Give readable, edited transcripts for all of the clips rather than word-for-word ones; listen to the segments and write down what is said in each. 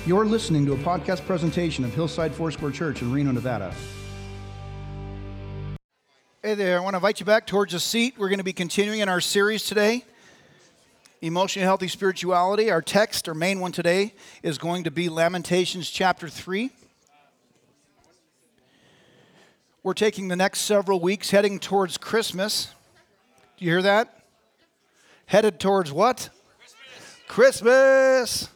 You're listening to a podcast presentation of Hillside Foursquare Church in Reno, Nevada. Hey there, I want to invite you back towards a seat. We're going to be continuing in our series today, Emotionally Healthy Spirituality. Our text, our main one today, is going to be Lamentations chapter 3. We're taking the next several weeks heading towards Christmas. Do you hear that? Headed towards what? Christmas!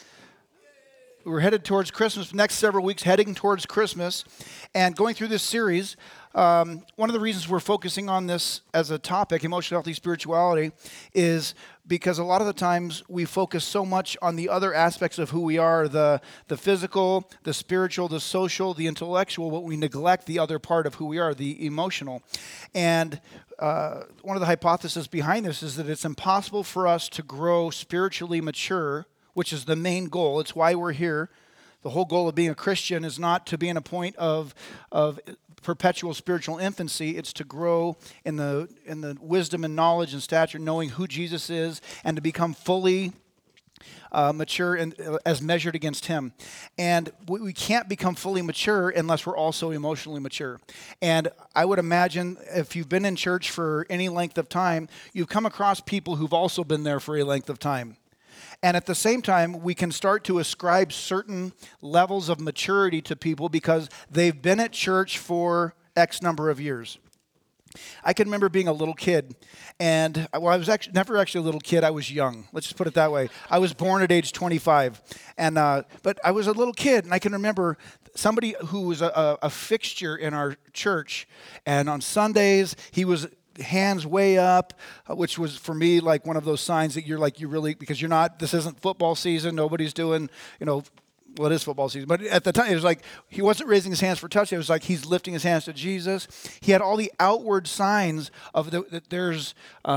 We're headed towards Christmas, next several weeks heading towards Christmas. And going through this series, one of the reasons we're focusing on this as a topic, emotional healthy spirituality, is because a lot of the times we focus so much on the other aspects of who we are, the physical, the spiritual, the social, the intellectual, but we neglect the other part of who we are, the emotional. And one of the hypotheses behind this is that it's impossible for us to grow spiritually mature, which is the main goal. It's why we're here. The whole goal of being a Christian is not to be in a point of perpetual spiritual infancy. It's to grow in the wisdom and knowledge and stature, knowing who Jesus is, and to become fully mature and as measured against Him. And we can't become fully mature unless we're also emotionally mature. And I would imagine if you've been in church for any length of time, you've come across people who've also been there for a length of time. And at the same time, we can start to ascribe certain levels of maturity to people because they've been at church for X number of years. I can remember being a little kid, and I was actually never a little kid. I was young. Let's just put it that way. I was born at age 25, but I was a little kid, and I can remember somebody who was a fixture in our church, and on Sundays he was hands way up, which was for me like one of those signs that you really, because this isn't football season, nobody's doing, well, it is football season, but at the time it was like he wasn't raising his hands for touch. It was like he's lifting his hands to Jesus. He had all the outward signs of that there's,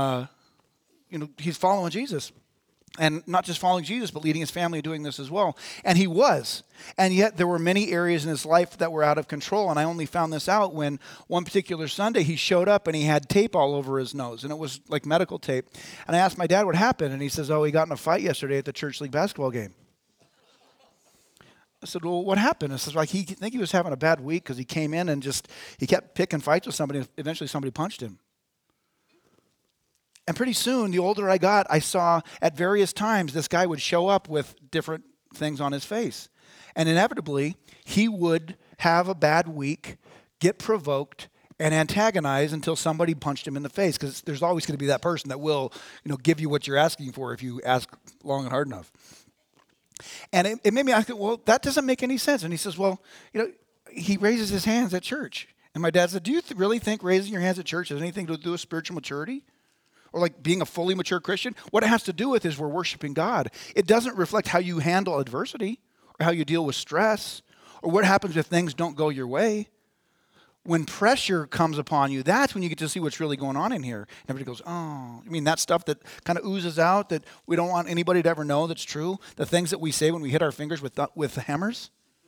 he's following Jesus. And not just following Jesus, but leading his family doing this as well. And he was. And yet there were many areas in his life that were out of control. And I only found this out when one particular Sunday he showed up and he had tape all over his nose. And it was like medical tape. And I asked my dad what happened. And he says, he got in a fight yesterday at the church league basketball game. I said, well, what happened? I said, I think he was having a bad week because he came in and he kept picking fights with somebody. And eventually somebody punched him. And pretty soon, the older I got, I saw at various times this guy would show up with different things on his face. And inevitably, he would have a bad week, get provoked, and antagonize until somebody punched him in the face. Because there's always going to be that person that will, give you what you're asking for if you ask long and hard enough. And it made me ask, well, that doesn't make any sense. And he says, well, he raises his hands at church. And my dad said, do you really think raising your hands at church has anything to do with spiritual maturity? Or like being a fully mature Christian? What it has to do with is we're worshiping God. It doesn't reflect how you handle adversity or how you deal with stress or what happens if things don't go your way. When pressure comes upon you, that's when you get to see what's really going on in here. And everybody goes, that stuff that kind of oozes out that we don't want anybody to ever know that's true. The things that we say when we hit our fingers with the hammers.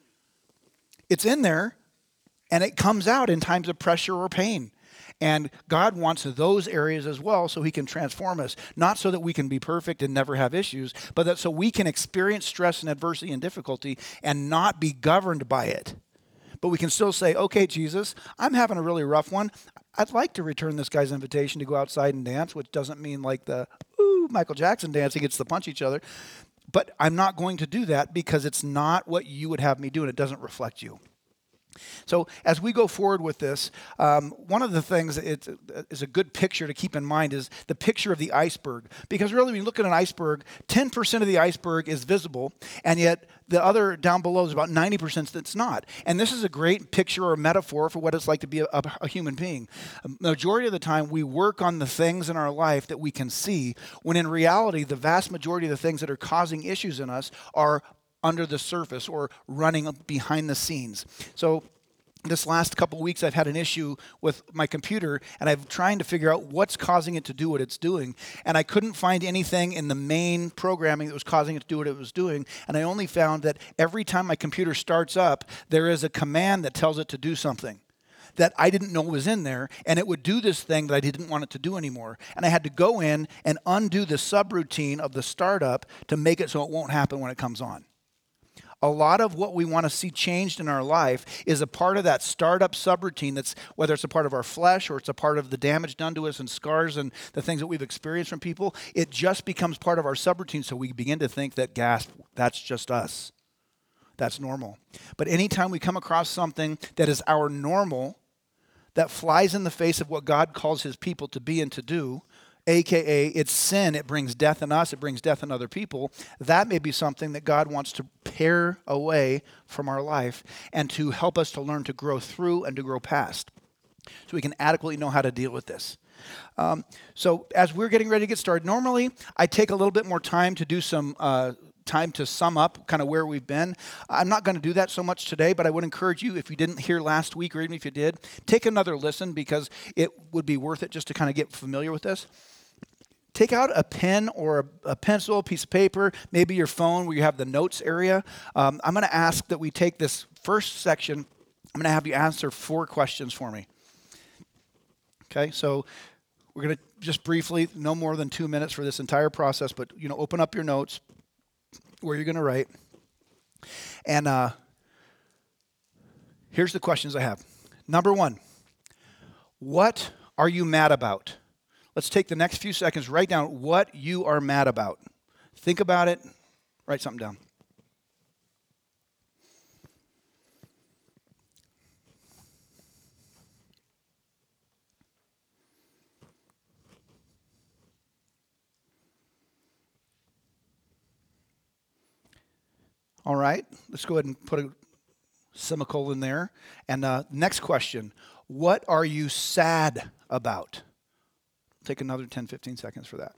It's in there and it comes out in times of pressure or pain. And God wants those areas as well so He can transform us. Not so that we can be perfect and never have issues, but that so we can experience stress and adversity and difficulty and not be governed by it. But we can still say, okay, Jesus, I'm having a really rough one. I'd like to return this guy's invitation to go outside and dance, which doesn't mean like the Michael Jackson dance, he gets to punch each other. But I'm not going to do that because it's not what you would have me do and it doesn't reflect you. So as we go forward with this, one of the things that is a good picture to keep in mind is the picture of the iceberg. Because really, when you look at an iceberg, 10% of the iceberg is visible, and yet the other down below is about 90% that's not. And this is a great picture or metaphor for what it's like to be a human being. The majority of the time, we work on the things in our life that we can see, when in reality, the vast majority of the things that are causing issues in us are under the surface or running behind the scenes. So this last couple of weeks, I've had an issue with my computer, and I'm trying to figure out what's causing it to do what it's doing. And I couldn't find anything in the main programming that was causing it to do what it was doing. And I only found that every time my computer starts up, there is a command that tells it to do something that I didn't know was in there, and it would do this thing that I didn't want it to do anymore. And I had to go in and undo the subroutine of the startup to make it so it won't happen when it comes on. A lot of what we want to see changed in our life is a part of that startup subroutine that's, whether it's a part of our flesh or it's a part of the damage done to us and scars and the things that we've experienced from people. It just becomes part of our subroutine, so we begin to think that, gasp, that's just us. That's normal. But anytime we come across something that is our normal, that flies in the face of what God calls his people to be and to do, AKA it's sin, it brings death in us, it brings death in other people, that may be something that God wants to pare away from our life and to help us to learn to grow through and to grow past so we can adequately know how to deal with this. So as we're getting ready to get started, normally I take a little bit more time to do some time to sum up kind of where we've been. I'm not going to do that so much today, but I would encourage you, if you didn't hear last week or even if you did, take another listen because it would be worth it just to kind of get familiar with this. Take out a pen or a pencil, a piece of paper, maybe your phone where you have the notes area. I'm going to ask that we take this first section. I'm going to have you answer 4 questions for me. Okay, so we're going to just briefly, no more than 2 minutes for this entire process, but open up your notes where you're going to write. And here's the questions I have. Number 1, what are you mad about? Let's take the next few seconds, write down what you are mad about. Think about it, write something down. All right, let's go ahead and put a semicolon there. And next question, what are you sad about? Take another 10, 15 seconds for that.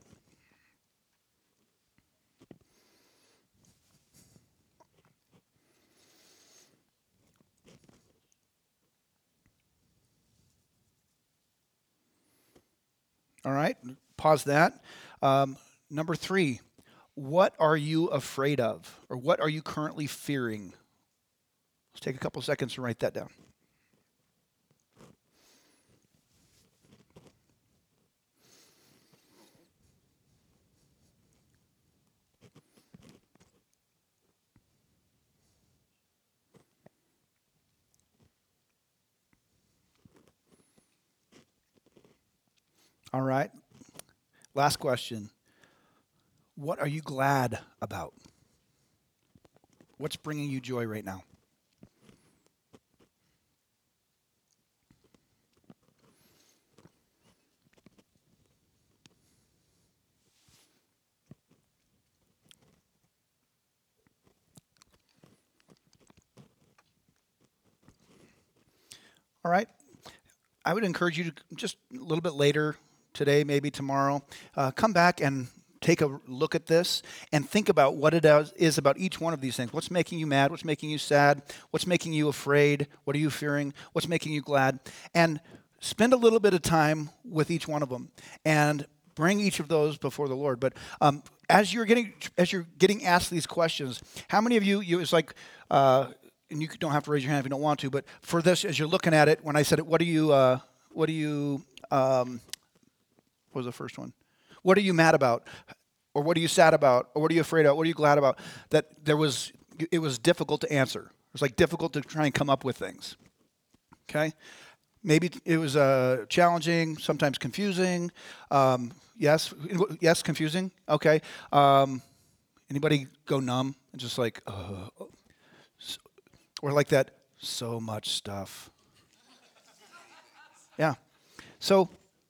All right, pause that. Number 3, what are you afraid of? Or what are you currently fearing? Let's take a couple seconds to write that down. All right. Last question. What are you glad about? What's bringing you joy right now? All right. I would encourage you to just a little bit later today, maybe tomorrow, come back and take a look at this and think about what it is about each one of these things. What's making you mad? What's making you sad? What's making you afraid? What are you fearing? What's making you glad? And spend a little bit of time with each one of them and bring each of those before the Lord. But as you're getting asked these questions, how many of you it's like, and you don't have to raise your hand if you don't want to, but for this, as you're looking at it, when I said it, what was the first one? What are you mad about? Or what are you sad about? Or what are you afraid of? What are you glad about? That it was difficult to answer. It was like difficult to try and come up with things. Okay? Maybe it was challenging, sometimes confusing. Yes, confusing. Okay. Anybody go numb and just like, or like that, so much stuff. Yeah. So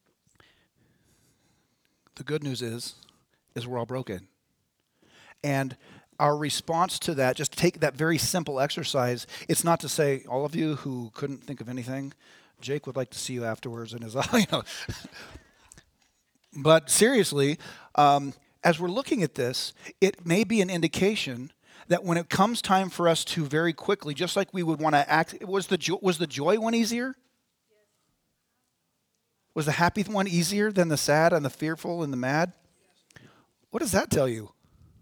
the good news is we're all broken. And our response to that, just take that very simple exercise. It's not to say, all of you who couldn't think of anything, Jake would like to see you afterwards in his, But seriously, as we're looking at this, it may be an indication that when it comes time for us to very quickly, just like we would want to act, was the joy one easier? Was the happy one easier than the sad and the fearful and the mad? What does that tell you?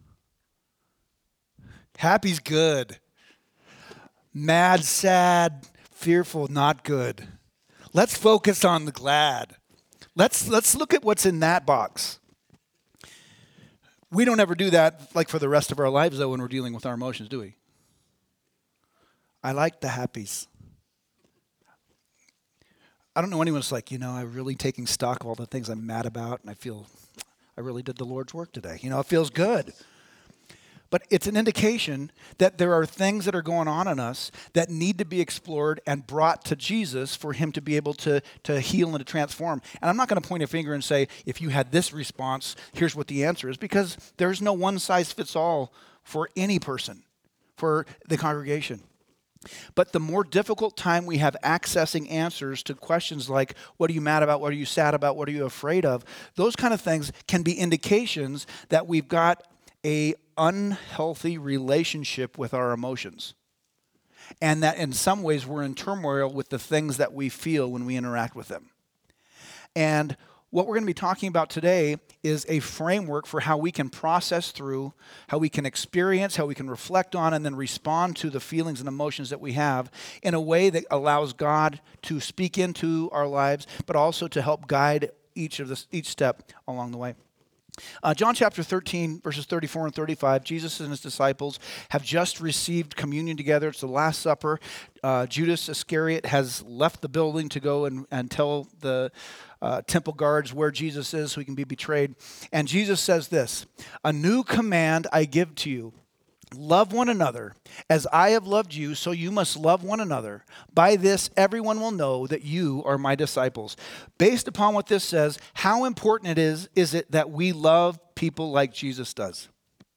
Happy's good. Mad, sad, fearful, not good. Let's focus on the glad. Let's look at what's in that box. We don't ever do that like for the rest of our lives, though, when we're dealing with our emotions, do we? I like the happies. I don't know anyone who's like, I'm really taking stock of all the things I'm mad about, and I feel I really did the Lord's work today. It feels good. But it's an indication that there are things that are going on in us that need to be explored and brought to Jesus for him to be able to heal and to transform. And I'm not going to point a finger and say, if you had this response, here's what the answer is, because there's no one size fits all for any person, for the congregation. But the more difficult time we have accessing answers to questions like, what are you mad about? What are you sad about? What are you afraid of? Those kind of things can be indications that we've got a unhealthy relationship with our emotions. And that in some ways we're in turmoil with the things that we feel when we interact with them. And what we're going to be talking about today is a framework for how we can process through, how we can experience, how we can reflect on, and then respond to the feelings and emotions that we have in a way that allows God to speak into our lives, but also to help guide each step along the way. John chapter 13, verses 34 and 35, Jesus and his disciples have just received communion together. It's the Last Supper. Judas Iscariot has left the building to go and tell the temple guards where Jesus is so he can be betrayed. And Jesus says this, "A new command I give to you. Love one another. As I have loved you, so you must love one another. By this, everyone will know that you are my disciples." Based upon what this says, how important is it that we love people like Jesus does?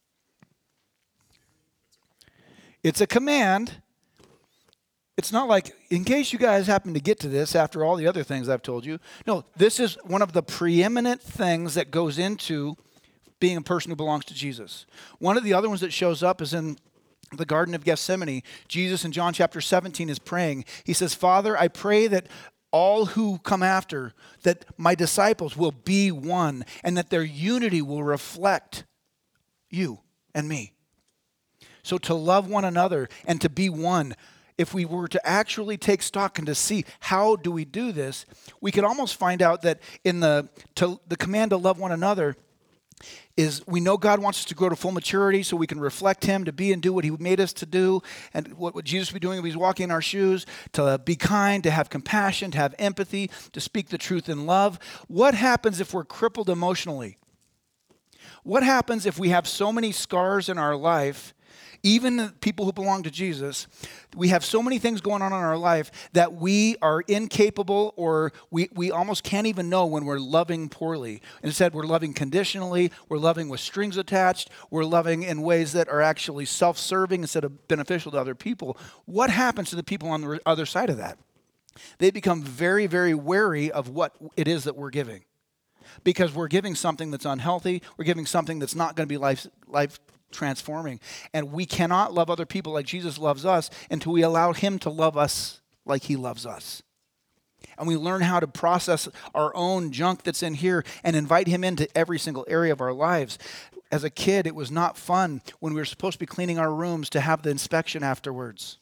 It's a command. It's not like, in case you guys happen to get to this after all the other things I've told you. No, this is one of the preeminent things that goes into being a person who belongs to Jesus. One of the other ones that shows up is in the Garden of Gethsemane. Jesus in John chapter 17 is praying. He says, "Father, I pray that all who come after, that my disciples will be one, and that their unity will reflect you and me." So to love one another and to be one, if we were to actually take stock and to see how do we do this, we could almost find out that in the command to love one another, is we know God wants us to grow to full maturity so we can reflect him, to be and do what he made us to do, and what Jesus would be doing if he's walking in our shoes, to be kind, to have compassion, to have empathy, to speak the truth in love. What happens if we're crippled emotionally? What happens if we have so many scars in our life, even people who belong to Jesus, we have so many things going on in our life that we are incapable, or we almost can't even know when we're loving poorly. Instead, we're loving conditionally, we're loving with strings attached, we're loving in ways that are actually self-serving instead of beneficial to other people. What happens to the people on the other side of that? They become very, very wary of what it is that we're giving. Because we're giving something that's unhealthy, we're giving something that's not going to be life transforming. And we cannot love other people like Jesus loves us until we allow him to love us like he loves us. And we learn how to process our own junk that's in here and invite him into every single area of our lives. As a kid, it was not fun when we were supposed to be cleaning our rooms to have the inspection afterwards.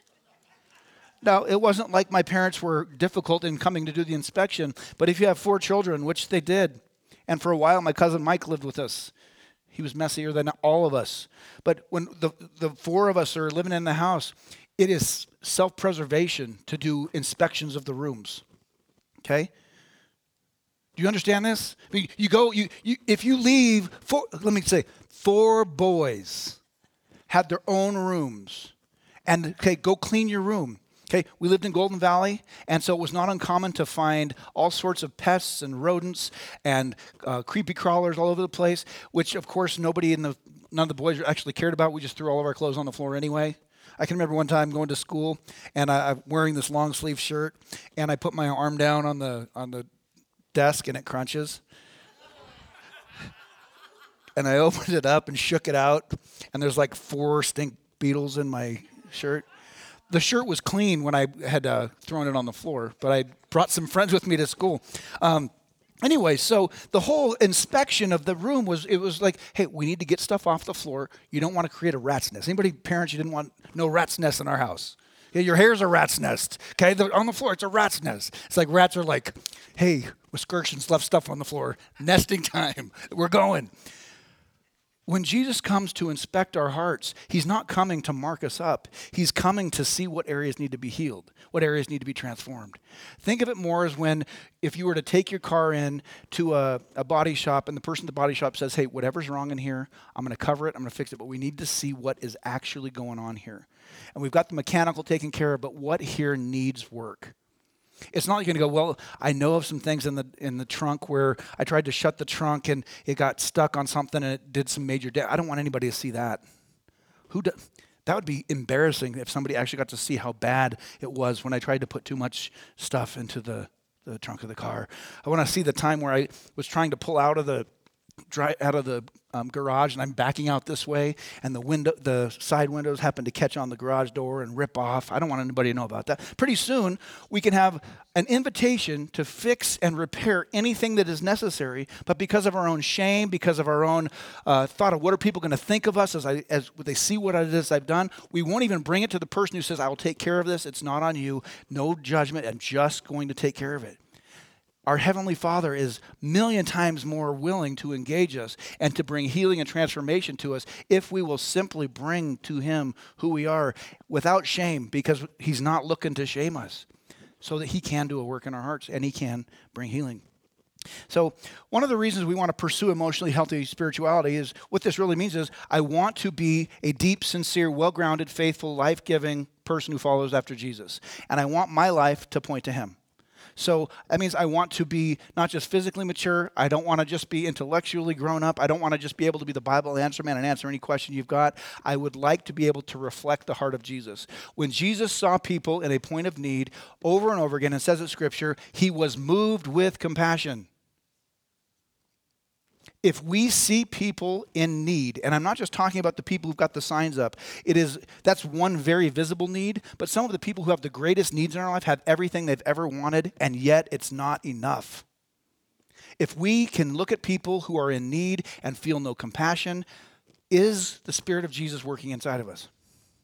Now, it wasn't like my parents were difficult in coming to do the inspection, but if you have 4 children, which they did, and for a while my cousin Mike lived with us, he was messier than all of us. But when the 4 of us are living in the house, it is self-preservation to do inspections of the rooms. Okay? Do you understand this? I mean, if you leave, 4 boys had their own rooms. And, okay, go clean your room. Okay, we lived in Golden Valley, and so it was not uncommon to find all sorts of pests and rodents and creepy crawlers all over the place, which, of course, none of the boys actually cared about. We just threw all of our clothes on the floor anyway. I can remember one time going to school, and I'm wearing this long sleeve shirt, and I put my arm down on the desk, and it crunches. And I opened it up and shook it out, and there's like 4 stink beetles in my shirt. The shirt was clean when I had thrown it on the floor, but I brought some friends with me to school. Anyway, so the whole inspection of the room was like, hey, we need to get stuff off the floor. You don't want to create a rat's nest. Anybody, parents, you didn't want no rat's nest in our house? Yeah, your hair's a rat's nest. Okay, on the floor, it's a rat's nest. It's like rats are like, hey, excursions left stuff on the floor. Nesting time. We're going. When Jesus comes to inspect our hearts, he's not coming to mark us up. He's coming to see what areas need to be healed, what areas need to be transformed. Think of it more as if you were to take your car in to a body shop and the person at the body shop says, hey, whatever's wrong in here, I'm going to cover it, I'm going to fix it, but we need to see what is actually going on here. And we've got the mechanical taken care of, but what here needs work? It's not like you're going to go, well, I know of some things in the trunk where I tried to shut the trunk and it got stuck on something and it did some major damage. I don't want anybody to see that. That would be embarrassing if somebody actually got to see how bad it was when I tried to put too much stuff into the trunk of the car. I want to see the time where I was trying to pull out of the garage and I'm backing out this way and the side windows happen to catch on the garage door and rip off. I don't want anybody to know about that. Pretty soon we can have an invitation to fix and repair anything that is necessary, but because of our own shame, because of our own thought of what are people going to think of us as they see what it is I've done, we won't even bring it to the person who says, I will take care of this. It's not on you. No judgment. I'm just going to take care of it. Our Heavenly Father is a million times more willing to engage us and to bring healing and transformation to us if we will simply bring to Him who we are without shame, because He's not looking to shame us, so that He can do a work in our hearts and He can bring healing. So one of the reasons we want to pursue emotionally healthy spirituality is what this really means is I want to be a deep, sincere, well-grounded, faithful, life-giving person who follows after Jesus. And I want my life to point to Him. So that means I want to be not just physically mature. I don't want to just be intellectually grown up. I don't want to just be able to be the Bible answer man and answer any question you've got. I would like to be able to reflect the heart of Jesus. When Jesus saw people in a point of need over and over again, and says in Scripture, He was moved with compassion. If we see people in need, and I'm not just talking about the people who've got the signs up, that's one very visible need, but some of the people who have the greatest needs in our life have everything they've ever wanted, and yet it's not enough. If we can look at people who are in need and feel no compassion, is the Spirit of Jesus working inside of us?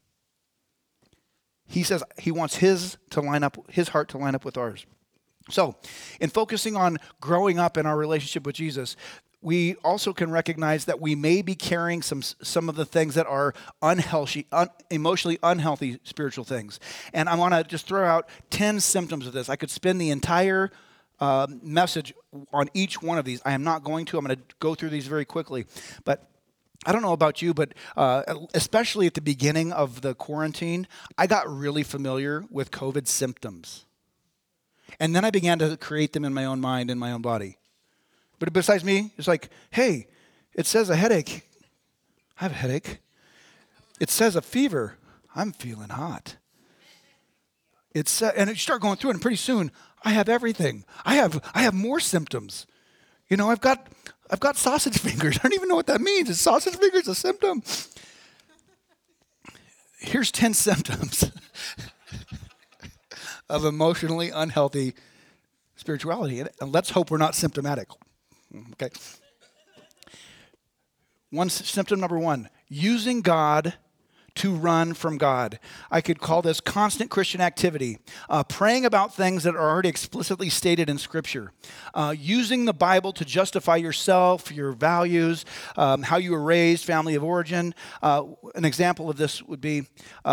He says He wants His heart to line up with ours. So, in focusing on growing up in our relationship with Jesus, we also can recognize that we may be carrying some of the things that are unhealthy, emotionally unhealthy spiritual things. And I want to just throw out 10 symptoms of this. I could spend the entire message on each one of these. I am not going to. I'm going to go through these very quickly. But I don't know about you, but especially at the beginning of the quarantine, I got really familiar with COVID symptoms. And then I began to create them in my own mind, in my own body. But besides me, it's like, hey, it says a headache. I have a headache. It says a fever. I'm feeling hot. And you start going through it, and pretty soon, I have everything. I have more symptoms. You know, I've got sausage fingers. I don't even know what that means. Is sausage fingers a symptom? Here's 10 symptoms of emotionally unhealthy spirituality. And let's hope we're not symptomatic. Okay. Symptom number 1, using God to run from God. I could call this constant Christian activity. Praying about things that are already explicitly stated in Scripture. Using the Bible to justify yourself, your values, how you were raised, family of origin. An example of this would be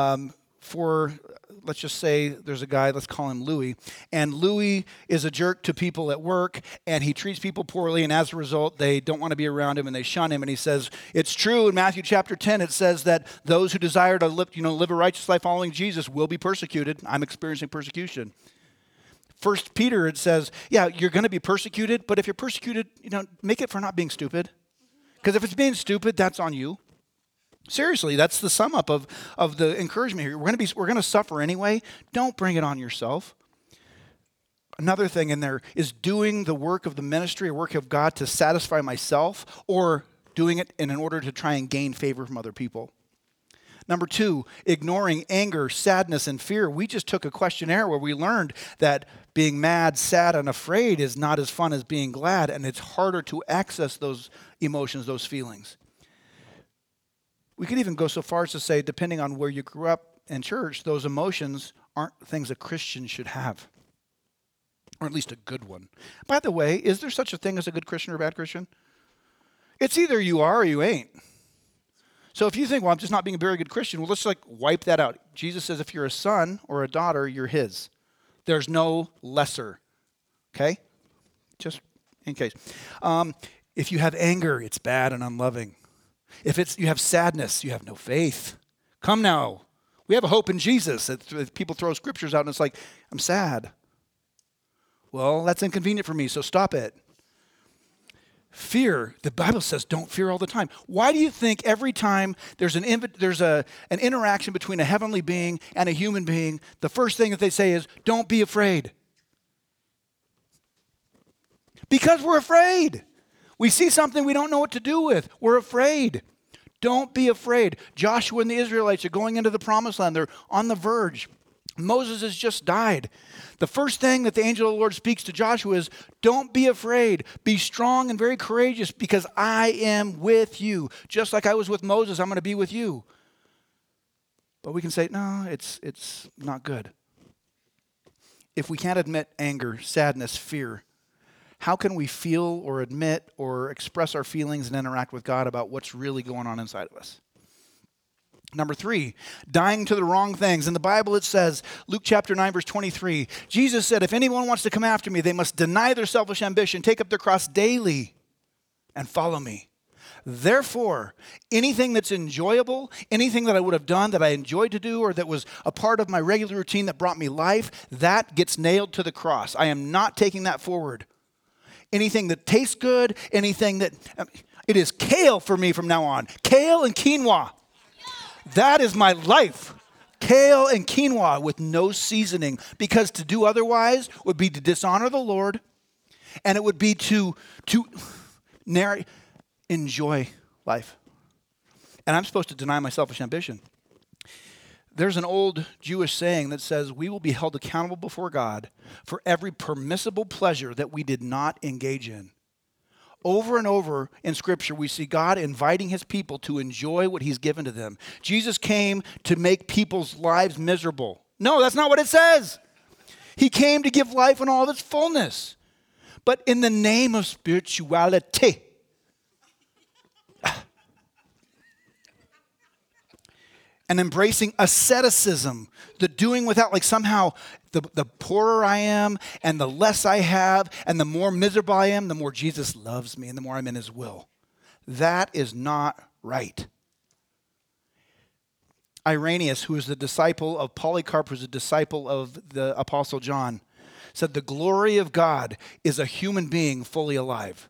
let's just say there's a guy, let's call him Louis, and Louis is a jerk to people at work, and he treats people poorly, and as a result, they don't want to be around him, and they shun him, and he says, it's true in Matthew chapter 10, it says that those who desire to live a righteous life following Jesus will be persecuted. I'm experiencing persecution. 1 Peter, it says, yeah, you're going to be persecuted, but if you're persecuted, make it for not being stupid. Because if it's being stupid, that's on you. Seriously, that's the sum up of the encouragement here. We're going to suffer anyway. Don't bring it on yourself. Another thing in there is doing the work of the ministry or work of God to satisfy myself, or doing it in order to try and gain favor from other people. Number 2, ignoring anger, sadness, and fear. We just took a questionnaire where we learned that being mad, sad, and afraid is not as fun as being glad, and it's harder to access those emotions, those feelings. We could even go so far as to say, depending on where you grew up in church, those emotions aren't things a Christian should have, or at least a good one. By the way, is there such a thing as a good Christian or a bad Christian? It's either you are or you ain't. So if you think, well, I'm just not being a very good Christian, well, let's like wipe that out. Jesus says if you're a son or a daughter, you're his. There's no lesser. Okay? Just in case. If you have anger, it's bad and unloving. If you have sadness, you have no faith. Come now. We have a hope in Jesus. People throw scriptures out and it's like, I'm sad. Well, that's inconvenient for me, so stop it. Fear, the Bible says don't fear all the time. Why do you think every time there's an interaction between a heavenly being and a human being, the first thing that they say is, don't be afraid? Because we're afraid. We see something we don't know what to do with. We're afraid. Don't be afraid. Joshua and the Israelites are going into the promised land. They're on the verge. Moses has just died. The first thing that the angel of the Lord speaks to Joshua is, don't be afraid. Be strong and very courageous because I am with you. Just like I was with Moses, I'm going to be with you. But we can say, no, it's not good. If we can't admit anger, sadness, fear, how can we feel or admit or express our feelings and interact with God about what's really going on inside of us? Number 3, dying to the wrong things. In the Bible it says, Luke chapter 9, verse 23, Jesus said, if anyone wants to come after me, they must deny their selfish ambition, take up their cross daily, and follow me. Therefore, anything that's enjoyable, anything that I would have done that I enjoyed to do or that was a part of my regular routine that brought me life, that gets nailed to the cross. I am not taking that forward. Anything that tastes good, anything that, it is kale for me from now on. Kale and quinoa. That is my life. Kale and quinoa with no seasoning. Because to do otherwise would be to dishonor the Lord. And it would be to enjoy life. And I'm supposed to deny my selfish ambition. There's an old Jewish saying that says we will be held accountable before God for every permissible pleasure that we did not engage in. Over and over in Scripture, we see God inviting his people to enjoy what he's given to them. Jesus came to make people's lives miserable. No, that's not what it says. He came to give life in all of its fullness. But in the name of spirituality, and embracing asceticism, the doing without, like somehow the poorer I am and the less I have and the more miserable I am, the more Jesus loves me and the more I'm in his will. That is not right. Irenaeus, who is the disciple of Polycarp, who's a disciple of the Apostle John, said the glory of God is a human being fully alive.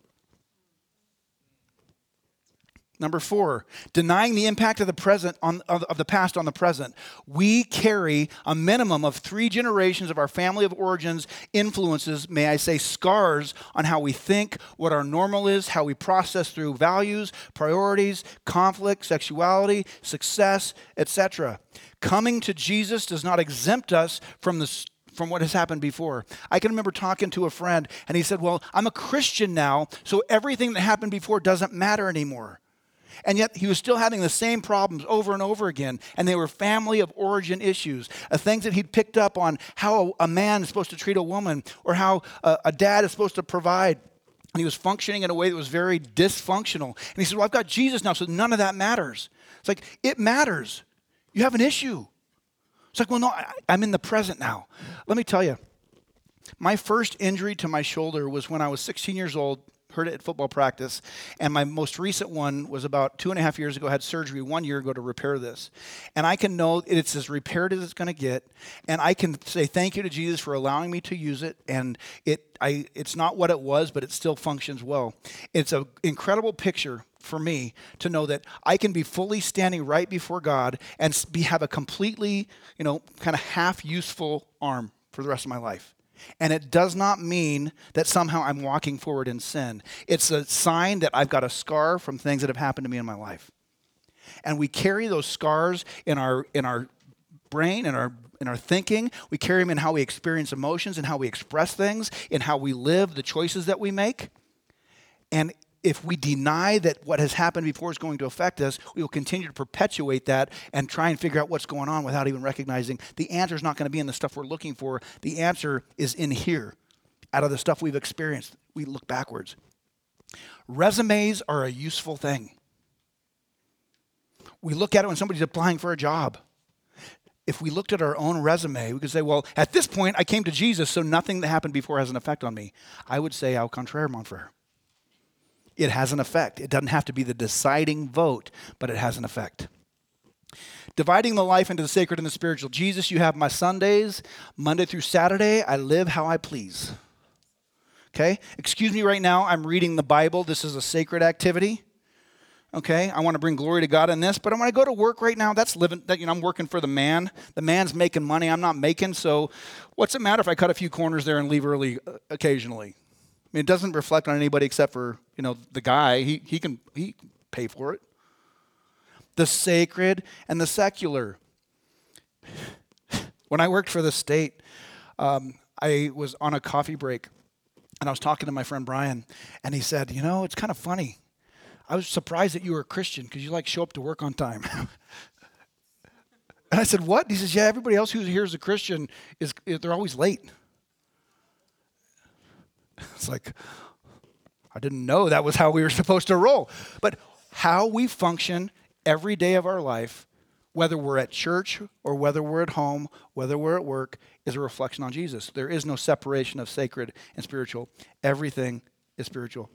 Number 4, denying the impact of the present of the past on the present. We carry a minimum of 3 generations of our family of origins influences, may I say, scars on how we think, what our normal is, how we process through values, priorities, conflict, sexuality, success, etc. Coming to Jesus does not exempt us from what has happened before. I can remember talking to a friend, and he said, well, I'm a Christian now, so everything that happened before doesn't matter anymore. And yet he was still having the same problems over and over again. And they were family of origin issues, things that he'd picked up on how a man is supposed to treat a woman or how a dad is supposed to provide. And he was functioning in a way that was very dysfunctional. And he said, well, I've got Jesus now, so none of that matters. It's like, it matters. You have an issue. It's like, well, no, I'm in the present now. Let me tell you, my first injury to my shoulder was when I was 16 years old. Heard it at football practice, and my most recent one was about 2.5 years ago. I had surgery 1 year ago to repair this, and I can know it's as repaired as it's going to get, and I can say thank you to Jesus for allowing me to use it, and it's not what it was, but it still functions well. It's an incredible picture for me to know that I can be fully standing right before God and have a completely, kind of half useful arm for the rest of my life. And it does not mean that somehow I'm walking forward in sin. It's a sign that I've got a scar from things that have happened to me in my life. And we carry those scars in our brain, in our thinking. We carry them in how we experience emotions and how we express things, in how we live, the choices that we make. And if we deny that what has happened before is going to affect us, we will continue to perpetuate that and try and figure out what's going on without even recognizing the answer is not going to be in the stuff we're looking for. The answer is in here, out of the stuff we've experienced. We look backwards. Resumes are a useful thing. We look at it when somebody's applying for a job. If we looked at our own resume, we could say, well, at this point, I came to Jesus, so nothing that happened before has an effect on me. I would say, au contraire, mon frère. It has an effect. It doesn't have to be the deciding vote, but it has an effect. Dividing the life into the sacred and the spiritual. Jesus, you have my Sundays, Monday through Saturday. I live how I please. Okay? Excuse me right now. I'm reading the Bible. This is a sacred activity. Okay? I want to bring glory to God in this. But when I go to work right now, that's living. I'm working for the man. The man's making money. I'm not making. So what's it matter if I cut a few corners there and leave early occasionally? I mean, it doesn't reflect on anybody except for, the guy. He can pay for it. The sacred and the secular. When I worked for the state, I was on a coffee break, and I was talking to my friend Brian, and he said, it's kind of funny. I was surprised that you were a Christian because you show up to work on time. And I said, what? He says, yeah, everybody else who's here is a Christian, they're always late. It's like, I didn't know that was how we were supposed to roll. But how we function every day of our life, whether we're at church or whether we're at home, whether we're at work, is a reflection on Jesus. There is no separation of sacred and spiritual. Everything is spiritual.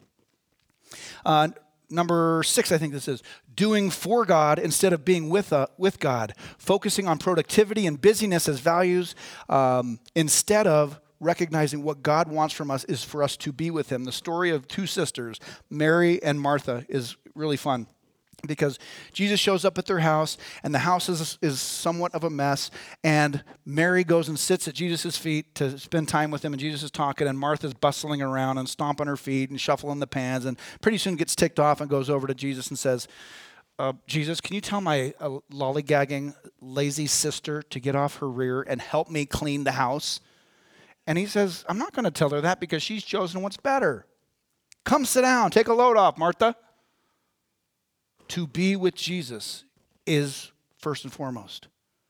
Number 6, I think this is, doing for God instead of being with God. Focusing on productivity and busyness as values instead of recognizing what God wants from us is for us to be with him. The story of 2 sisters, Mary and Martha, is really fun because Jesus shows up at their house, and the house is somewhat of a mess, and Mary goes and sits at Jesus' feet to spend time with him, and Jesus is talking, and Martha's bustling around and stomping her feet and shuffling the pans, and pretty soon gets ticked off and goes over to Jesus and says, Jesus, can you tell my lollygagging, lazy sister to get off her rear and help me clean the house? And he says, I'm not going to tell her that because she's chosen what's better. Come sit down. Take a load off, Martha. To be with Jesus is first and foremost.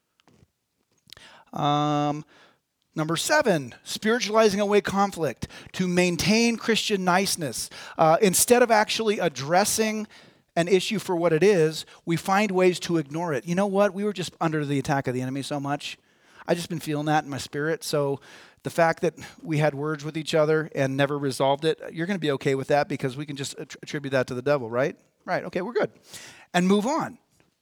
Number 7, spiritualizing away conflict. To maintain Christian niceness. Instead of actually addressing an issue for what it is, we find ways to ignore it. You know what? We were just under the attack of the enemy so much. I've just been feeling that in my spirit. So the fact that we had words with each other and never resolved it, you're going to be okay with that because we can just attribute that to the devil, right? Right, okay, we're good. And move on.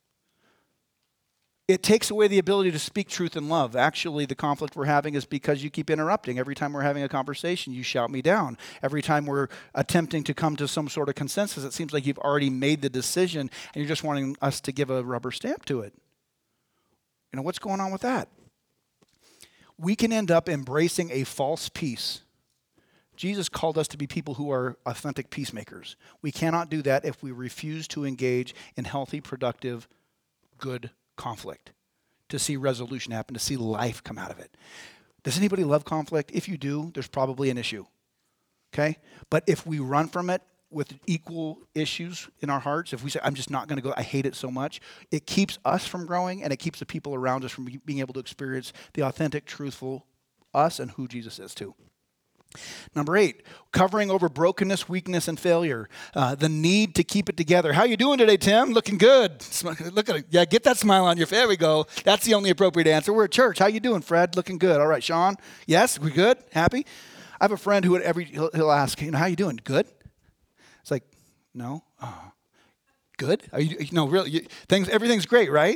It takes away the ability to speak truth in love. Actually, the conflict we're having is because you keep interrupting. Every time we're having a conversation, you shout me down. Every time we're attempting to come to some sort of consensus, it seems like you've already made the decision and you're just wanting us to give a rubber stamp to it. What's going on with that? We can end up embracing a false peace. Jesus called us to be people who are authentic peacemakers. We cannot do that if we refuse to engage in healthy, productive, good conflict, to see resolution happen, to see life come out of it. Does anybody love conflict? If you do, there's probably an issue, okay? But if we run from it with equal issues in our hearts, if we say, I'm just not going to go, I hate it so much, it keeps us from growing and it keeps the people around us from being able to experience the authentic, truthful us and who Jesus is too. Number 8, covering over brokenness, weakness, and failure. The need to keep it together. How you doing today, Tim? Looking good. Look at it. Yeah, get that smile on your face. There we go. That's the only appropriate answer. We're at church. How you doing, Fred? Looking good. All right, Sean? Yes, we good? Happy? I have a friend who he'll ask, how you doing? Good? It's like, no. Oh, good? Are you? No, really. Everything's great, right?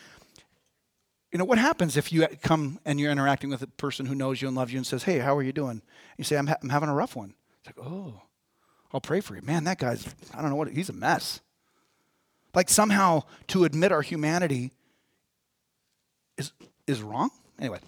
What happens if you come and you're interacting with a person who knows you and loves you and says, hey, how are you doing? You say, I'm having a rough one. It's like, oh, I'll pray for you. Man, that guy's, I don't know what, he's a mess. Like somehow to admit our humanity is wrong. Anyway,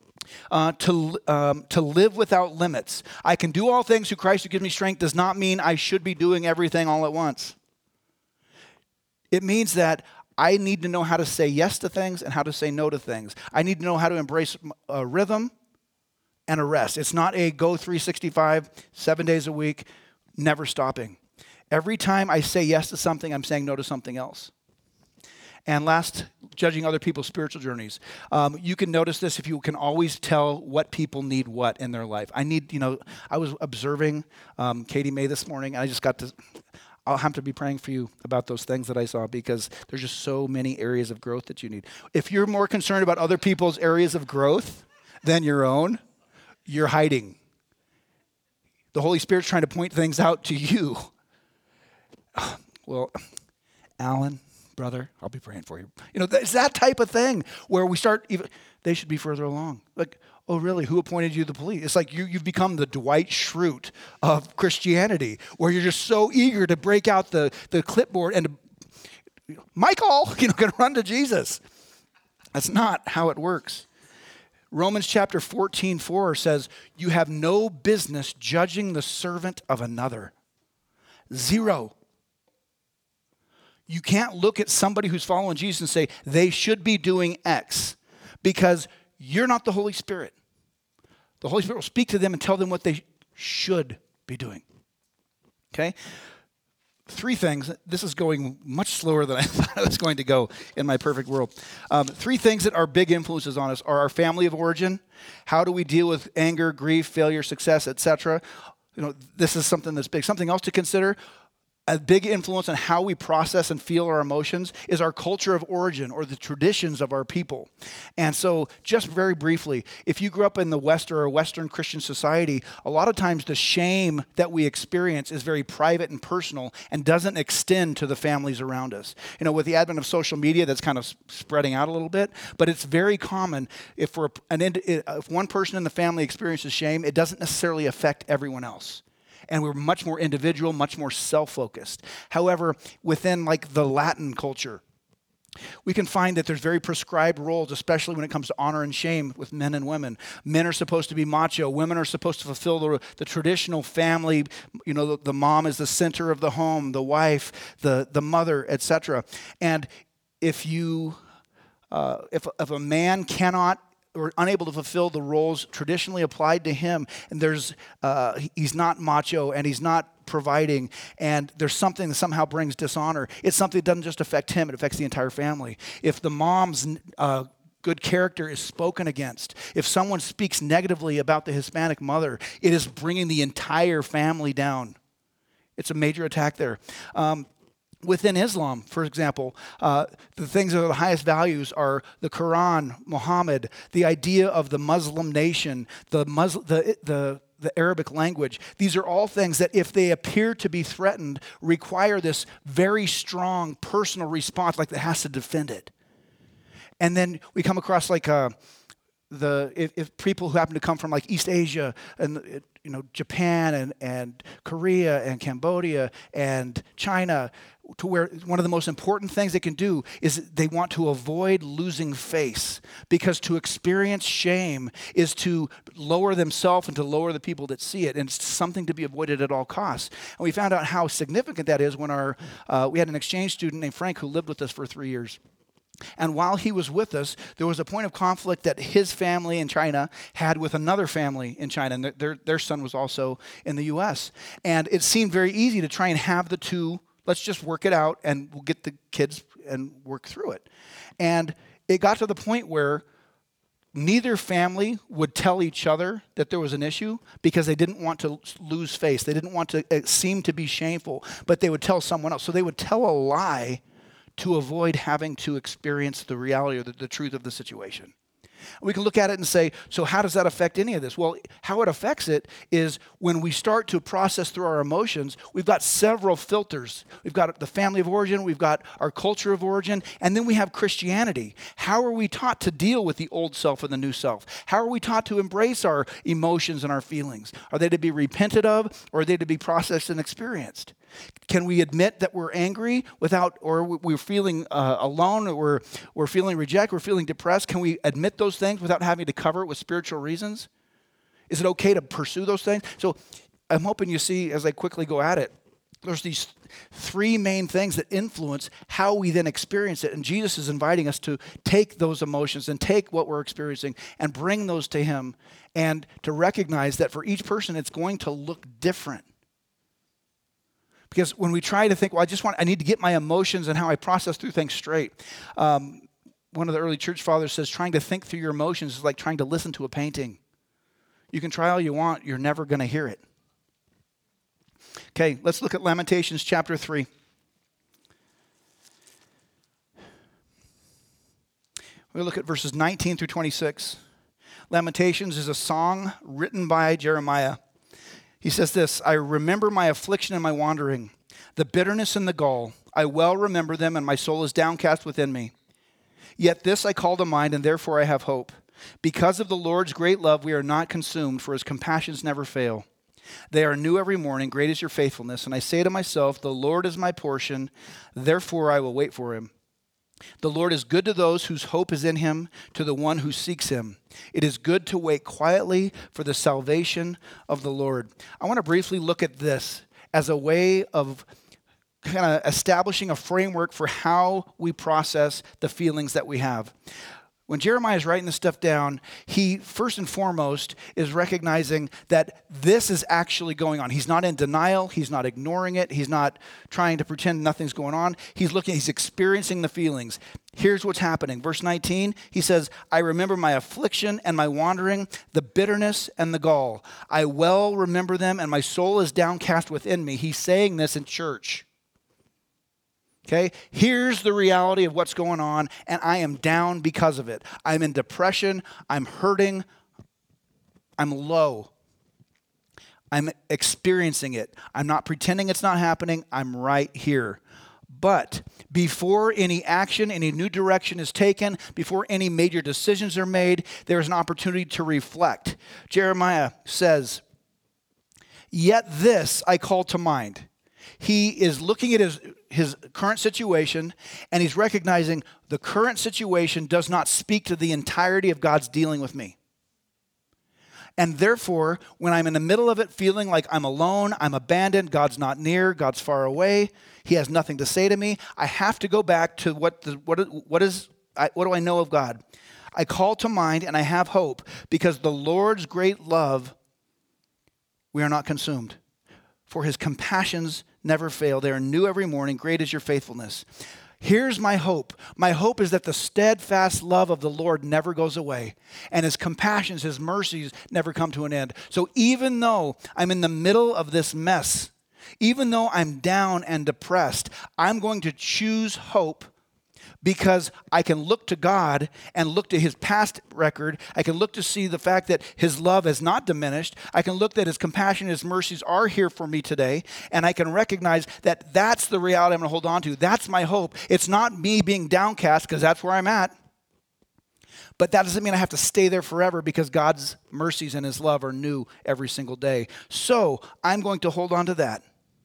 to live without limits. I can do all things through Christ who gives me strength does not mean I should be doing everything all at once. It means that I need to know how to say yes to things and how to say no to things. I need to know how to embrace a rhythm and a rest. It's not a go 365, 7 days a week, never stopping. Every time I say yes to something, I'm saying no to something else. And last, judging other people's spiritual journeys. You can notice this if you can always tell what people need what in their life. I was observing Katie May this morning, and I'll have to be praying for you about those things that I saw because there's just so many areas of growth that you need. If you're more concerned about other people's areas of growth than your own, you're hiding. The Holy Spirit's trying to point things out to you. Well, Alan, brother, I'll be praying for you. It's that type of thing where we start, they should be further along. Like, oh, really? Who appointed you the police? It's like you've become the Dwight Schrute of Christianity, where you're just so eager to break out the clipboard and, Michael, going to run to Jesus. That's not how it works. Romans chapter 14:4 says, you have no business judging the servant of another. 0. You can't look at somebody who's following Jesus and say, they should be doing X, because you're not the Holy Spirit. The Holy Spirit will speak to them and tell them what they should be doing. Okay? 3 things. This is going much slower than I thought it was going to go in my perfect world. 3 things that are big influences on us are our family of origin. How do we deal with anger, grief, failure, success, etc.? This is something that's big. Something else to consider. A big influence on how we process and feel our emotions is our culture of origin, or the traditions of our people. And so just very briefly, if you grew up in the West or a Western Christian society, a lot of times the shame that we experience is very private and personal and doesn't extend to the families around us. With the advent of social media, that's kind of spreading out a little bit, but it's very common if one person in the family experiences shame, it doesn't necessarily affect everyone else. And we're much more individual, much more self-focused. However, within the Latin culture, we can find that there's very prescribed roles, especially when it comes to honor and shame with men and women. Men are supposed to be macho. Women are supposed to fulfill the traditional family. The mom is the center of the home, the wife, the mother, etc. And if a man cannot or unable to fulfill the roles traditionally applied to him, and he's not macho and he's not providing, and there's something that somehow brings dishonor, it's something that doesn't just affect him, it affects the entire family. If the mom's good character is spoken against, if someone speaks negatively about the Hispanic mother, it is bringing the entire family down. It's a major attack there. Within Islam, for example, the things that are the highest values are the Quran, Muhammad, the idea of the Muslim nation, the Arabic language. These are all things that, if they appear to be threatened, require this very strong personal response, that has to defend it. And then we come across if people who happen to come from East Asia and Japan and Korea and Cambodia and China, to where one of the most important things they can do is they want to avoid losing face, because to experience shame is to lower themselves and to lower the people that see it, and it's something to be avoided at all costs. And we found out how significant that is when we had an exchange student named Frank who lived with us for 3 years. And while he was with us, there was a point of conflict that his family in China had with another family in China, and their son was also in the U.S. And it seemed very easy to try and have the two, let's just work it out and we'll get the kids and work through it. And it got to the point where neither family would tell each other that there was an issue because they didn't want to lose face. They didn't want to seem to be shameful, but they would tell someone else. So they would tell a lie to avoid having to experience the reality or the truth of the situation. We can look at it and say, so how does that affect any of this? Well, how it affects it is when we start to process through our emotions, we've got several filters. We've got the family of origin, we've got our culture of origin, and then we have Christianity. How are we taught to deal with the old self and the new self? How are we taught to embrace our emotions and our feelings? Are they to be repented of, or are they to be processed and experienced? Can we admit that we're angry or we're feeling alone, or we're feeling rejected, we're feeling depressed? Can we admit those things without having to cover it with spiritual reasons? Is it okay to pursue those things? So I'm hoping you see, as I quickly go at it, there's these 3 main things that influence how we then experience it. And Jesus is inviting us to take those emotions and take what we're experiencing and bring those to him, and to recognize that for each person, it's going to look different. Because when we try to think, well, I need to get my emotions and how I process through things straight. One of the early church fathers says, trying to think through your emotions is like trying to listen to a painting. You can try all you want, you're never going to hear it. Okay, let's look at Lamentations chapter 3. We'll look at verses 19 through 26. Lamentations is a song written by Jeremiah. He says this, I remember my affliction and my wandering, the bitterness and the gall. I well remember them, and my soul is downcast within me. Yet this I call to mind, and therefore I have hope. Because of the Lord's great love, we are not consumed, for his compassions never fail. They are new every morning. Great is your faithfulness. And I say to myself, the Lord is my portion, therefore I will wait for him. The Lord is good to those whose hope is in him, to the one who seeks him. It is good to wait quietly for the salvation of the Lord. I want to briefly look at this as a way of kind of establishing a framework for how we process the feelings that we have. When Jeremiah is writing this stuff down, he first and foremost is recognizing that this is actually going on. He's not in denial. He's not ignoring it. He's not trying to pretend nothing's going on. He's experiencing the feelings. Here's what's happening. Verse 19, he says, I remember my affliction and my wandering, the bitterness and the gall. I well remember them, and my soul is downcast within me. He's saying this in church. Okay, here's the reality of what's going on, and I am down because of it. I'm in depression, I'm hurting, I'm low. I'm experiencing it. I'm not pretending it's not happening, I'm right here. But before any action, any new direction is taken, before any major decisions are made, there's an opportunity to reflect. Jeremiah says, yet this I call to mind. He is looking at his current situation, and he's recognizing the current situation does not speak to the entirety of God's dealing with me. And therefore, when I'm in the middle of it feeling like I'm alone, I'm abandoned, God's not near, God's far away, he has nothing to say to me, I have to go back to what do I know of God? I call to mind and I have hope because the Lord's great love, we are not consumed. For his compassions never fail. They are new every morning. Great is your faithfulness. Here's my hope. My hope is that the steadfast love of the Lord never goes away, and his compassions, his mercies never come to an end. So even though I'm in the middle of this mess, even though I'm down and depressed, I'm going to choose hope because I can look to God and look to his past record. I can look to see the fact that his love has not diminished. I can look that his compassion, his mercies are here for me today. And I can recognize that that's the reality I'm going to hold on to. That's my hope. It's not me being downcast because that's where I'm at. But that doesn't mean I have to stay there forever because God's mercies and his love are new every single day. So I'm going to hold on to that.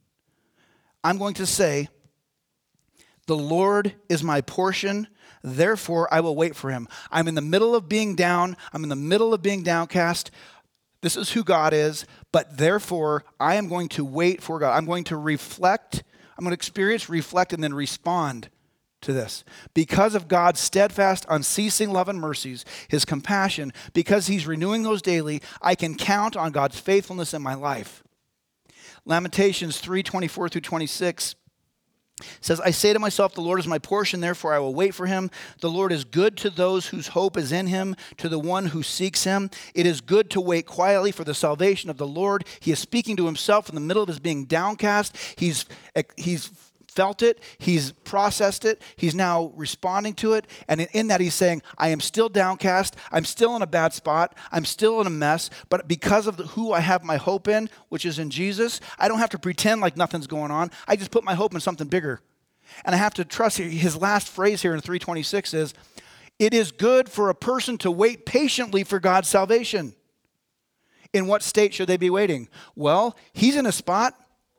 I'm going to say, the Lord is my portion, therefore I will wait for him. I'm in the middle of being down. I'm in the middle of being downcast. This is who God is, but therefore I am going to wait for God. I'm going to reflect. I'm going to experience, reflect, and then respond to this. Because of God's steadfast, unceasing love and mercies, his compassion, because he's renewing those daily, I can count on God's faithfulness in my life. Lamentations 3:24 through 26 says, I say to myself, the Lord is my portion, therefore I will wait for him. The Lord is good to those whose hope is in him, to the one who seeks him. It is good to wait quietly for the salvation of the Lord. He is speaking to himself in the middle of his being downcast. He's felt it. He's processed it. He's now responding to it. And in that he's saying, I am still downcast. I'm still in a bad spot. I'm still in a mess. But because of who I have my hope in, which is in Jesus, I don't have to pretend like nothing's going on. I just put my hope in something bigger. And I have to trust. His last phrase here in 3:26 is, it is good for a person to wait patiently for God's salvation. In what state should they be waiting? Well, he's in a spot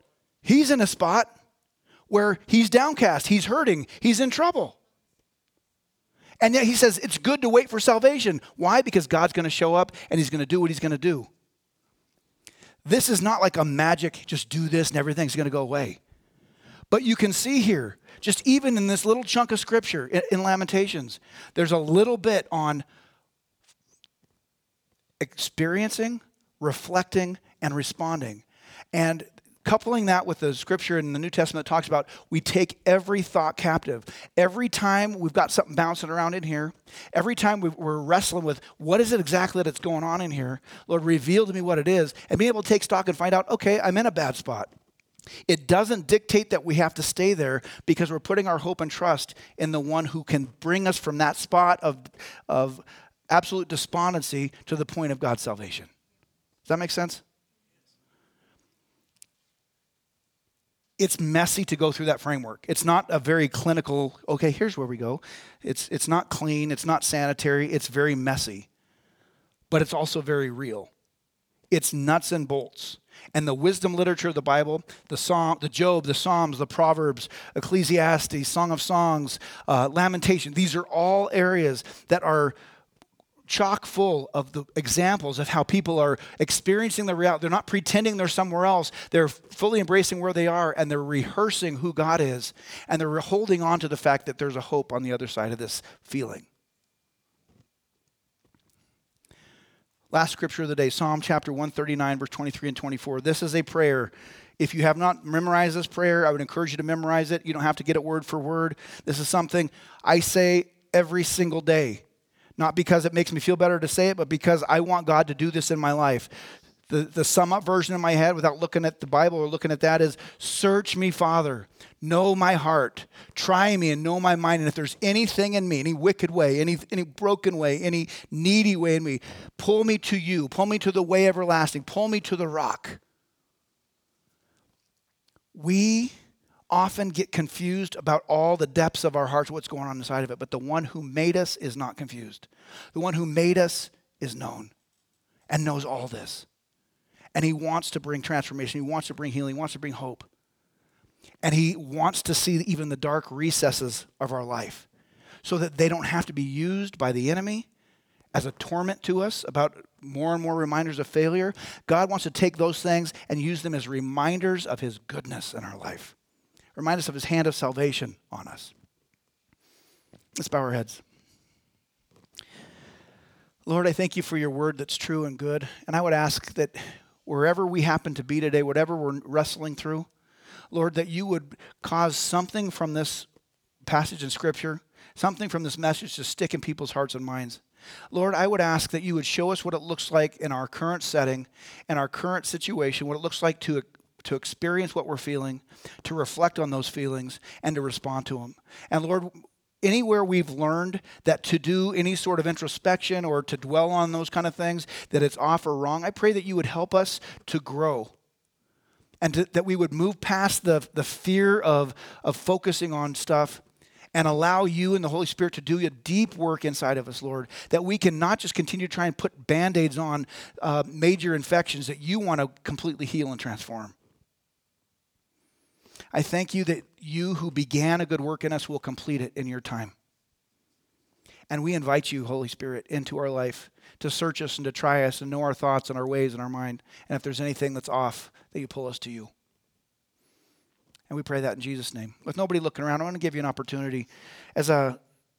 where he's downcast, he's hurting, he's in trouble. And yet he says it's good to wait for salvation. Why? Because God's going to show up and he's going to do what he's going to do. This is not like a magic, just do this and everything's going to go away. But you can see here, just even in this little chunk of scripture in Lamentations, there's a little bit on experiencing, reflecting, and responding. And coupling that with the scripture in the New Testament that talks about we take every thought captive. Every time we've got something bouncing around in here, every time we're wrestling with what is it exactly that's going on in here, Lord, reveal to me what it is, and being able to take stock and find out, okay, I'm in a bad spot. It doesn't dictate that we have to stay there because we're putting our hope and trust in the one who can bring us from that spot of absolute despondency to the point of God's salvation. Does that make sense? It's messy to go through that framework. It's not a very clinical, okay, here's where we go. It's not clean. It's not sanitary. It's very messy. But it's also very real. It's nuts and bolts. And the wisdom literature of the Bible, the Job, the Psalms, the Proverbs, Ecclesiastes, Song of Songs, Lamentation, these are all areas that are chock full of the examples of how people are experiencing the reality. They're not pretending they're somewhere else. They're fully embracing where they are, and they're rehearsing who God is, and they're holding on to the fact that there's a hope on the other side of this feeling. Last scripture of the day, Psalm chapter 139, verse 23 and 24. This is a prayer. If you have not memorized this prayer, I would encourage you to memorize it. You don't have to get it word for word. This is something I say every single day. Not because it makes me feel better to say it, but because I want God to do this in my life. The sum up version in my head without looking at the Bible or looking at that is, search me, Father, know my heart, try me and know my mind. And if there's anything in me, any wicked way, any broken way, any needy way in me, pull me to you, pull me to the way everlasting, pull me to the rock. We often get confused about all the depths of our hearts, what's going on inside of it. But the one who made us is not confused. The one who made us is known and knows all this. And he wants to bring transformation. He wants to bring healing. He wants to bring hope. And he wants to see even the dark recesses of our life so that they don't have to be used by the enemy as a torment to us about more and more reminders of failure. God wants to take those things and use them as reminders of his goodness in our life. Remind us of his hand of salvation on us. Let's bow our heads. Lord, I thank you for your word that's true and good. And I would ask that wherever we happen to be today, whatever we're wrestling through, Lord, that you would cause something from this passage in Scripture, something from this message to stick in people's hearts and minds. Lord, I would ask that you would show us what it looks like in our current setting, in our current situation, what it looks like to experience what we're feeling, to reflect on those feelings, and to respond to them. And Lord, anywhere we've learned that to do any sort of introspection or to dwell on those kind of things, that it's off or wrong, I pray that you would help us to grow and that we would move past the fear of focusing on stuff and allow you and the Holy Spirit to do a deep work inside of us, Lord, that we can not just continue to try and put Band-Aids on major infections that you want to completely heal and transform. I thank you that you who began a good work in us will complete it in your time. And we invite you, Holy Spirit, into our life to search us and to try us and know our thoughts and our ways and our mind. And if there's anything that's off, that you pull us to you. And we pray that in Jesus' name. With nobody looking around, I want to give you an opportunity. As I've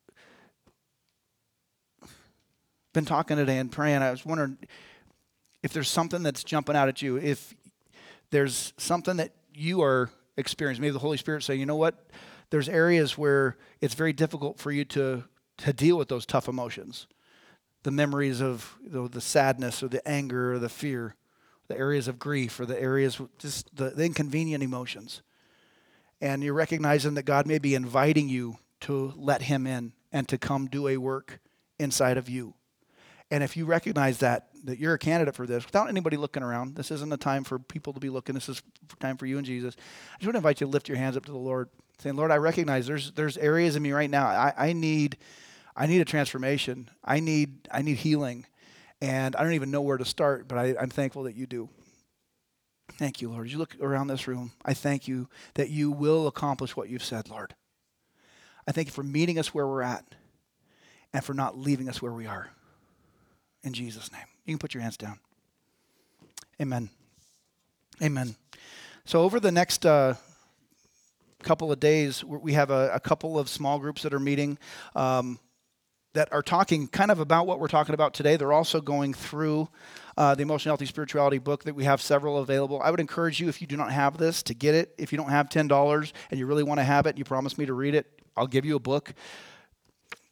been talking today and praying, I was wondering if there's something that's jumping out at you. If there's something that you are experiencing, maybe the Holy Spirit saying, you know what? There's areas where it's very difficult for you to deal with those tough emotions. The memories of the sadness or the anger or the fear, the areas of grief or the areas, just the inconvenient emotions. And you're recognizing that God may be inviting you to let him in and to come do a work inside of you. And if you recognize that you're a candidate for this, without anybody looking around, this isn't a time for people to be looking. This is time for you and Jesus. I just want to invite you to lift your hands up to the Lord, saying, Lord, I recognize there's areas in me right now. I need a transformation. I need healing. And I don't even know where to start, but I'm thankful that you do. Thank you, Lord. As you look around this room, I thank you that you will accomplish what you've said, Lord. I thank you for meeting us where we're at and for not leaving us where we are. In Jesus' name. You can put your hands down. Amen. Amen. So over the next couple of days, we have a couple of small groups that are meeting that are talking kind of about what we're talking about today. They're also going through the Emotional Healthy Spirituality book that we have several available. I would encourage you, if you do not have this, to get it. If you don't have $10 and you really want to have it, and you promise me to read it, I'll give you a book.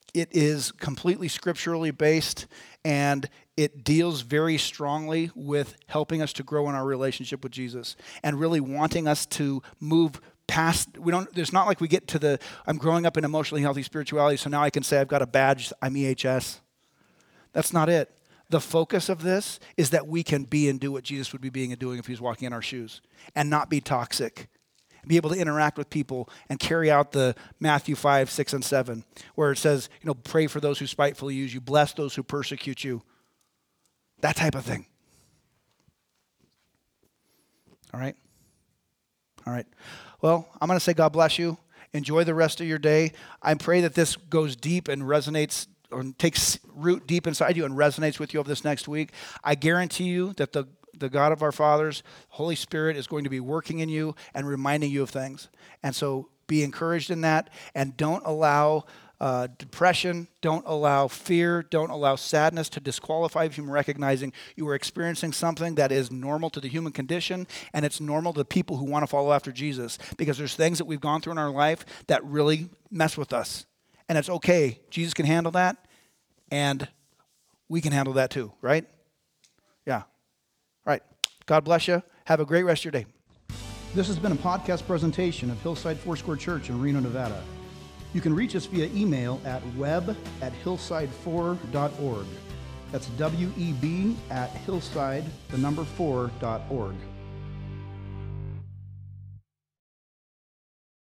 It is completely scripturally based, and it deals very strongly with helping us to grow in our relationship with Jesus and really wanting us to move past. There's not like we get to I'm growing up in emotionally healthy spirituality, so now I can say I've got a badge, I'm EHS. That's not it. The focus of this is that we can be and do what Jesus would be being and doing if he was walking in our shoes and not be toxic. Be able to interact with people and carry out the Matthew 5, 6, and 7, where it says, pray for those who spitefully use you, bless those who persecute you. That type of thing. All right? All right. Well, I'm going to say God bless you. Enjoy the rest of your day. I pray that this goes deep and resonates or takes root deep inside you and resonates with you over this next week. I guarantee you that the God of our fathers, Holy Spirit, is going to be working in you and reminding you of things. And so be encouraged in that, and don't allow depression, don't allow fear, don't allow sadness to disqualify you from recognizing you are experiencing something that is normal to the human condition, and it's normal to people who want to follow after Jesus, because there's things that we've gone through in our life that really mess with us. And it's okay. Jesus can handle that, and we can handle that too, right? Yeah. All right. God bless you. Have a great rest of your day. This has been a podcast presentation of Hillside Foursquare Church in Reno, Nevada. You can reach us via email at web@hillside4.org. That's WEB@hillside4.org.